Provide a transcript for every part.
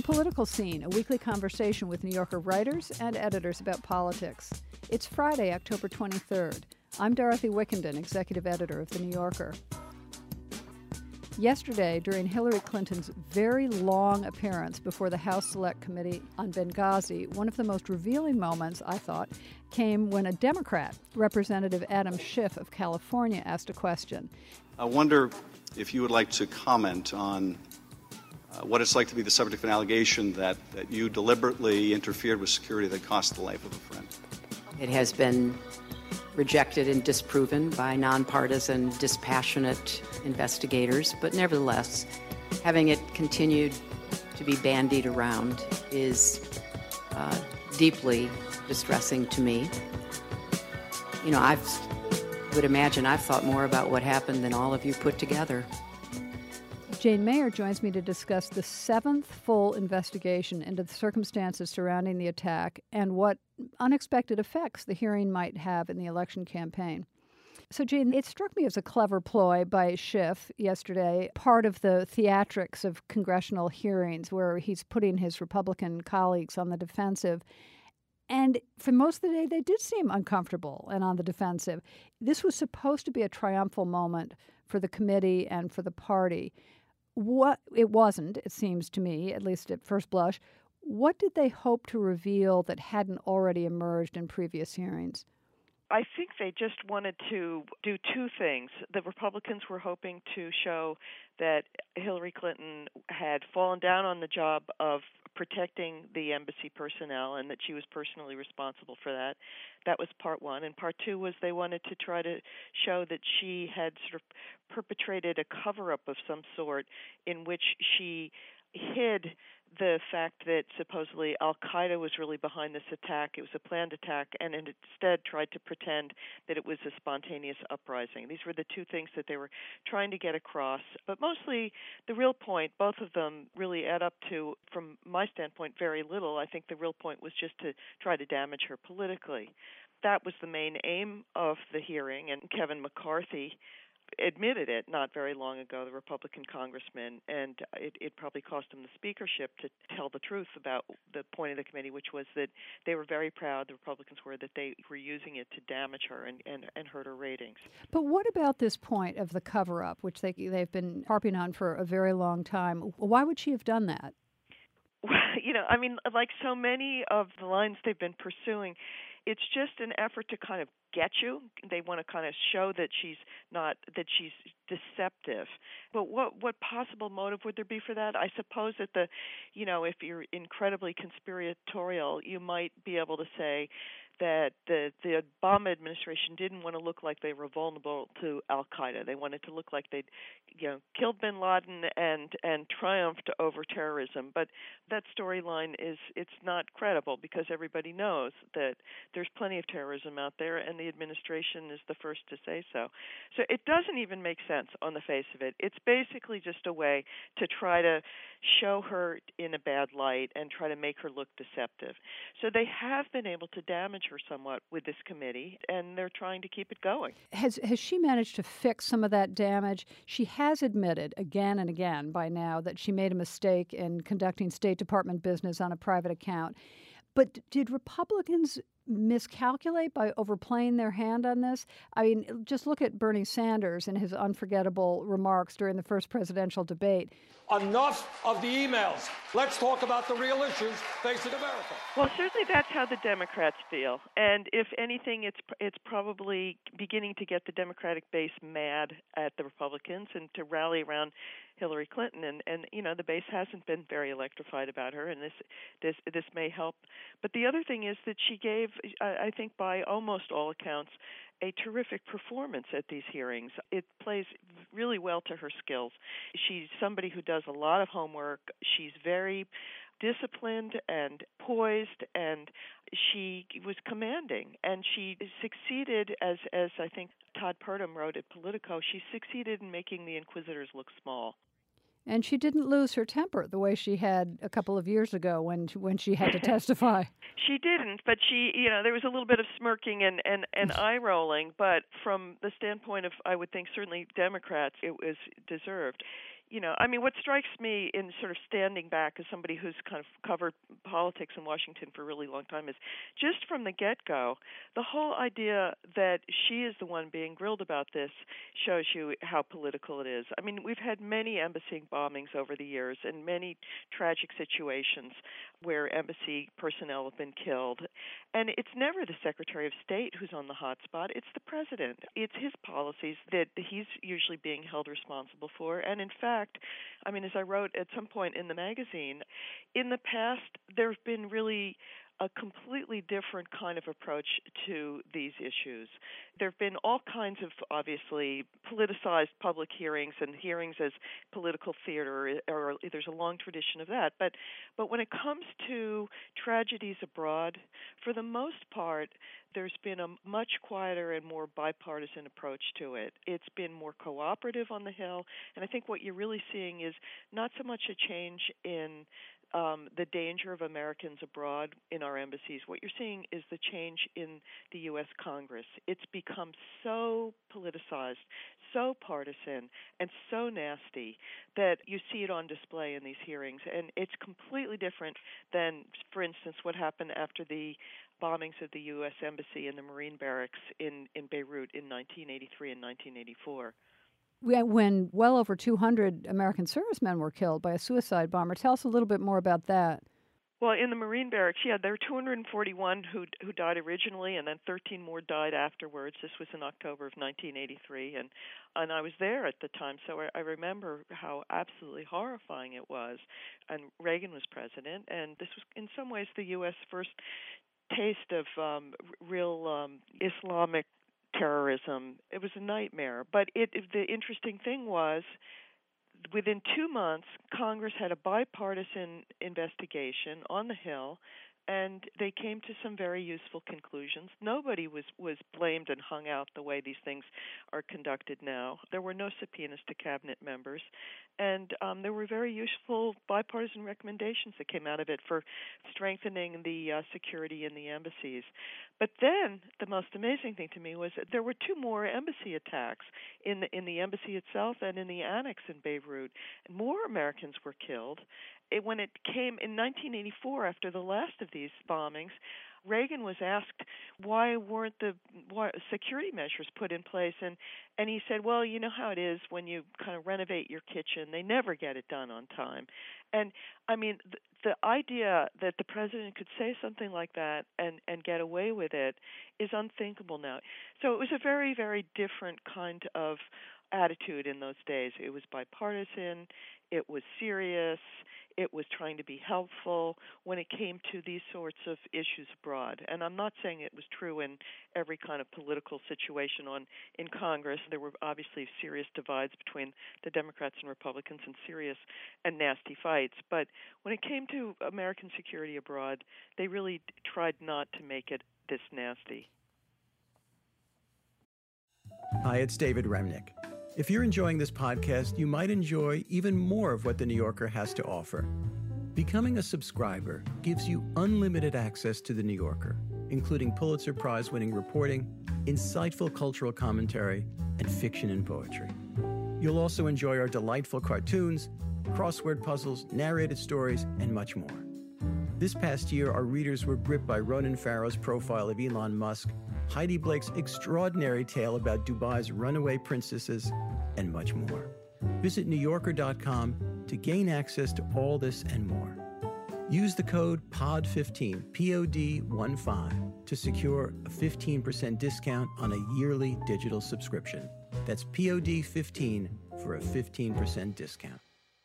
Political Scene, a weekly conversation with New Yorker writers and editors about politics. It's Friday, October 23rd. I'm Dorothy Wickenden, executive editor of The New Yorker. Yesterday, during Hillary Clinton's very long appearance before the House Select Committee on Benghazi, one of the most revealing moments, I thought, came when a Democrat, Representative Adam Schiff of California, asked a question. I wonder if you would like to comment on what it's like to be the subject of an allegation that you deliberately interfered with security that cost the life of a friend. It has been rejected and disproven by nonpartisan, dispassionate investigators, but nevertheless, having it continued to be bandied around is deeply distressing to me. You know, I would imagine I've thought more about what happened than all of you put together. Jane Mayer joins me to discuss the seventh full investigation into the circumstances surrounding the attack and what unexpected effects the hearing might have in the election campaign. So, Jane, it struck me as a clever ploy by Schiff yesterday, part of the theatrics of congressional hearings where he's putting his Republican colleagues on the defensive. And for most of the day, they did seem uncomfortable and on the defensive. This was supposed to be a triumphal moment for the committee and for the party. What it wasn't, it seems to me, at least at first blush. What did they hope to reveal that hadn't already emerged in previous hearings? I think they just wanted to do two things. The Republicans were hoping to show that Hillary Clinton had fallen down on the job of protecting the embassy personnel and that she was personally responsible for that. That was part one. And part two was they wanted to try to show that she had sort of perpetrated a cover-up of some sort in which she hid the fact that supposedly al-Qaeda was really behind this attack. It was a planned attack, and instead tried to pretend that it was a spontaneous uprising. These were the two things that they were trying to get across. But mostly the real point, both of them really add up to, from my standpoint, very little. I think the real point was just to try to damage her politically. That was the main aim of the hearing, and Kevin McCarthy admitted it not very long ago, the Republican congressman, and it probably cost him the speakership to tell the truth about the point of the committee, which was that they were very proud, the Republicans were, that they were using it to damage her and hurt her ratings. But what about this point of the cover-up, which they've been harping on for a very long time? Why would she have done that? You know, I mean, like so many of the lines they've been pursuing, it's just an effort to kind of get you. They want to kind of show that she's deceptive. But what possible motive would there be for that? I suppose that if you're incredibly conspiratorial, you might be able to say that the Obama administration didn't want to look like they were vulnerable to al-Qaeda. They wanted to look like they'd, killed bin Laden and triumphed over terrorism. But that storyline it's not credible because everybody knows that there's plenty of terrorism out there, and the administration is the first to say so. So it doesn't even make sense on the face of it. It's basically just a way to try to show her in a bad light and try to make her look deceptive. So they have been able to damage her somewhat with this committee, and they're trying to keep it going. Has she managed to fix some of that damage? She has admitted again and again by now that she made a mistake in conducting State Department business on a private account. But did Republicans miscalculate by overplaying their hand on this? I mean, just look at Bernie Sanders and his unforgettable remarks during the first presidential debate. Enough of the emails. Let's talk about the real issues facing America. Well, certainly that's how the Democrats feel. And if anything, it's probably beginning to get the Democratic base mad at the Republicans and to rally around Hillary Clinton. And the base hasn't been very electrified about her, and this may help. But the other thing is that she gave, I think by almost all accounts, a terrific performance at these hearings. It plays really well to her skills. She's somebody who does a lot of homework. She's very disciplined and poised, and she was commanding. And she succeeded, as I think Todd Purdom wrote at Politico, she succeeded in making the inquisitors look small. And she didn't lose her temper the way she had a couple of years ago when she had to testify. She didn't, but there was a little bit of smirking and eye rolling. But from the standpoint of, I would think, certainly Democrats, it was deserved. what strikes me in sort of standing back as somebody who's kind of covered politics in Washington for a really long time is just from the get-go, the whole idea that she is the one being grilled about this shows you how political it is. I mean, we've had many embassy bombings over the years and many tragic situations where embassy personnel have been killed. And it's never the Secretary of State who's on the hot spot. It's the president. It's his policies that he's usually being held responsible for. And in fact, I mean, as I wrote at some point in the magazine, in the past, there have been really a completely different kind of approach to these issues. There have been all kinds of, obviously, politicized public hearings and hearings as political theater, or there's a long tradition of that. But when it comes to tragedies abroad, for the most part, there's been a much quieter and more bipartisan approach to it. It's been more cooperative on the Hill, and I think what you're really seeing is not so much a change in the danger of Americans abroad in our embassies. What you're seeing is the change in the U.S. Congress. It's become so politicized, so partisan, and so nasty that you see it on display in these hearings. And it's completely different than, for instance, what happened after the bombings of the U.S. Embassy and the Marine barracks in Beirut in 1983 and 1984. When well over 200 American servicemen were killed by a suicide bomber. Tell us a little bit more about that. Well, in the Marine barracks, there were 241 who died originally, and then 13 more died afterwards. This was in October of 1983, and I was there at the time, so I remember how absolutely horrifying it was. And Reagan was president, and this was in some ways the U.S. first taste of real Islamic terrorism. It was a nightmare. But the interesting thing was, within 2 months, Congress had a bipartisan investigation on the Hill, and they came to some very useful conclusions. Nobody was blamed and hung out the way these things are conducted now. There were no subpoenas to cabinet members, and there were very useful bipartisan recommendations that came out of it for strengthening the security in the embassies. But then the most amazing thing to me was that there were 2 more embassy attacks in the embassy itself and in the annex in Beirut. More Americans were killed. When it came in 1984, after the last of these bombings, Reagan was asked why weren't the security measures put in place, and he said, well, you know how it is when you kind of renovate your kitchen, they never get it done on time. And I mean, the idea that the president could say something like that and get away with it is unthinkable now. So it was a very, very different kind of attitude in those days. It was bipartisan, it was serious, it was trying to be helpful when it came to these sorts of issues abroad. And I'm not saying it was true in every kind of political situation in Congress. There were obviously serious divides between the Democrats and Republicans and serious and nasty fights. But when it came to American security abroad, they really tried not to make it this nasty. Hi, it's David Remnick. If you're enjoying this podcast, you might enjoy even more of what The New Yorker has to offer. Becoming a subscriber gives you unlimited access to The New Yorker, including Pulitzer Prize-winning reporting, insightful cultural commentary, and fiction and poetry. You'll also enjoy our delightful cartoons, crossword puzzles, narrated stories, and much more. This past year, our readers were gripped by Ronan Farrow's profile of Elon Musk, Heidi Blake's extraordinary tale about Dubai's runaway princesses, and much more. Visit NewYorker.com to gain access to all this and more. Use the code POD15, POD15, to secure a 15% discount on a yearly digital subscription. That's POD15 for a 15% discount.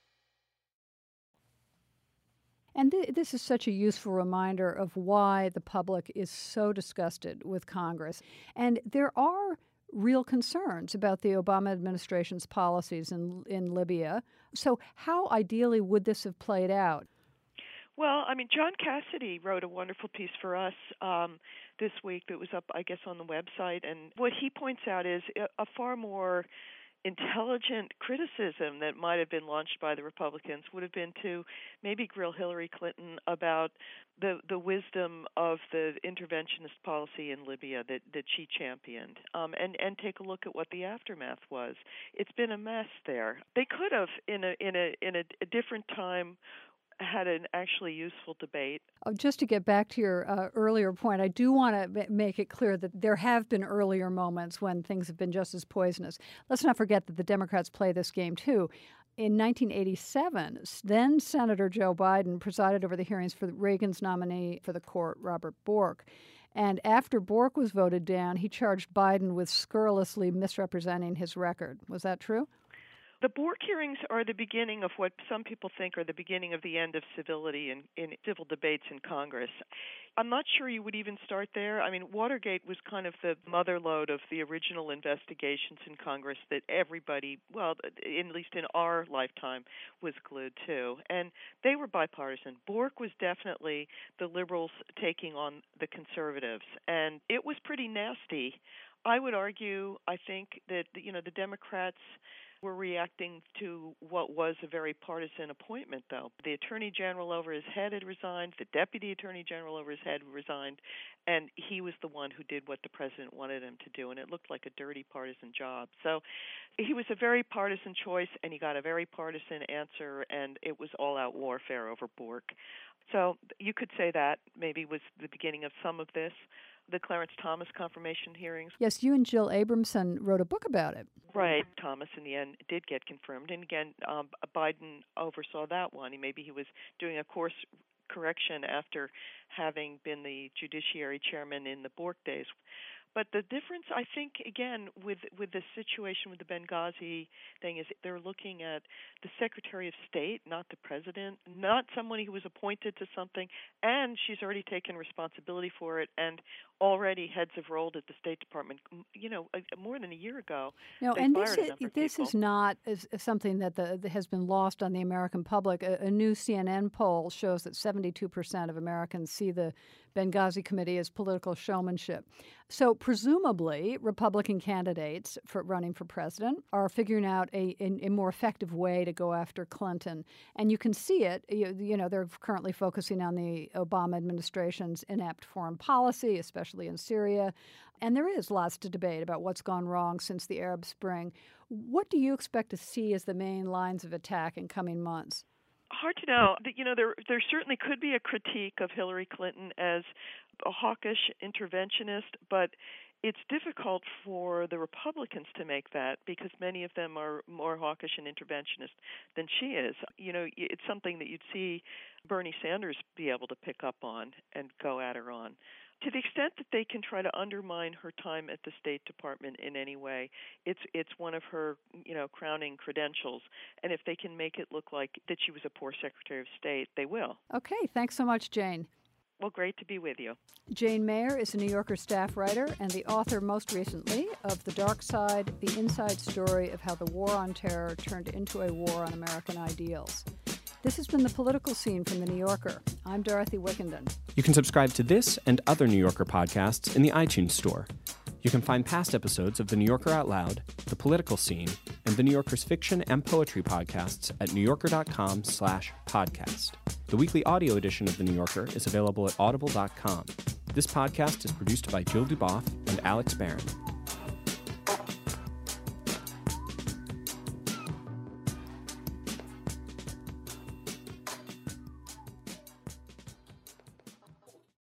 And this is such a useful reminder of why the public is so disgusted with Congress. And there are real concerns about the Obama administration's policies in Libya. So how ideally would this have played out? Well, I mean, John Cassidy wrote a wonderful piece for us this week that was up, I guess, on the website. And what he points out is a far more intelligent criticism that might have been launched by the Republicans would have been to maybe grill Hillary Clinton about the wisdom of the interventionist policy in Libya that she championed, and take a look at what the aftermath was. It's been a mess there. They could have, in a different time, had an actually useful debate. Just to get back to your earlier point, I do want to make it clear that there have been earlier moments when things have been just as poisonous. Let's not forget that the Democrats play this game, too. In 1987, then Senator Joe Biden presided over the hearings for Reagan's nominee for the court, Robert Bork. And after Bork was voted down, he charged Biden with scurrilously misrepresenting his record. Was that true? The Bork hearings are the beginning of what some people think are the beginning of the end of civility in civil debates in Congress. I'm not sure you would even start there. I mean, Watergate was kind of the motherlode of the original investigations in Congress that everybody, well, at least in our lifetime, was glued to. And they were bipartisan. Bork was definitely the liberals taking on the conservatives. And it was pretty nasty. I would argue, I think, that, the Democrats were reacting to what was a very partisan appointment, though. The Attorney General over his head had resigned, the Deputy Attorney General over his head resigned, and he was the one who did what the President wanted him to do, and it looked like a dirty partisan job. So he was a very partisan choice, and he got a very partisan answer, and it was all-out warfare over Bork. So you could say that maybe was the beginning of some of this. The Clarence Thomas confirmation hearings. Yes, you and Jill Abramson wrote a book about it. Right. Thomas, in the end, did get confirmed. And again, Biden oversaw that one. Maybe he was doing a course correction after having been the Judiciary Chairman in the Bork days. But the difference, I think, again, with the situation with the Benghazi thing is they're looking at the Secretary of State, not the President, not someone who was appointed to something, and she's already taken responsibility for it, and already heads have rolled at the State Department, more than a year ago. No, and this is not something that has been lost on the American public. A new CNN poll shows that 72% of Americans see the Benghazi Committee as political showmanship. So presumably, Republican candidates for running for president are figuring out a more effective way to go after Clinton. And you can see it. They're currently focusing on the Obama administration's inept foreign policy, especially in Syria. And there is lots to debate about what's gone wrong since the Arab Spring. What do you expect to see as the main lines of attack in coming months? Hard to know. There certainly could be a critique of Hillary Clinton as a hawkish interventionist, but it's difficult for the Republicans to make that because many of them are more hawkish and interventionist than she is. It's something that you'd see Bernie Sanders be able to pick up on and go at her on. To the extent that they can try to undermine her time at the State Department in any way, it's one of her, crowning credentials. And if they can make it look like that she was a poor Secretary of State, they will. Okay, thanks so much, Jane. Well, great to be with you. Jane Mayer is a New Yorker staff writer and the author, most recently, of The Dark Side, the inside story of how the War on Terror turned into a war on American ideals. This has been The Political Scene from The New Yorker. I'm Dorothy Wickenden. You can subscribe to this and other New Yorker podcasts in the iTunes Store. You can find past episodes of The New Yorker Out Loud, The Political Scene, and The New Yorker's fiction and poetry podcasts at newyorker.com/podcast. The weekly audio edition of The New Yorker is available at audible.com. This podcast is produced by Jill Duboff and Alex Barron.